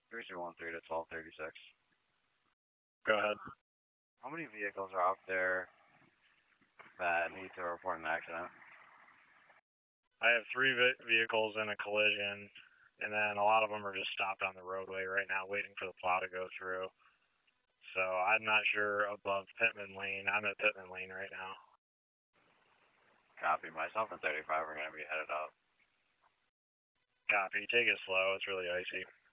3213 to 1236. Go ahead. How many vehicles are out there that need to report an accident? I have 3 vehicles in a collision, and then a lot of them are just stopped on the roadway right now waiting for the plow to go through. So I'm not sure above Pittman Lane. I'm at Pittman Lane right now. Copy. Myself and 35 are going to be headed up. Copy. Take it slow. It's really icy.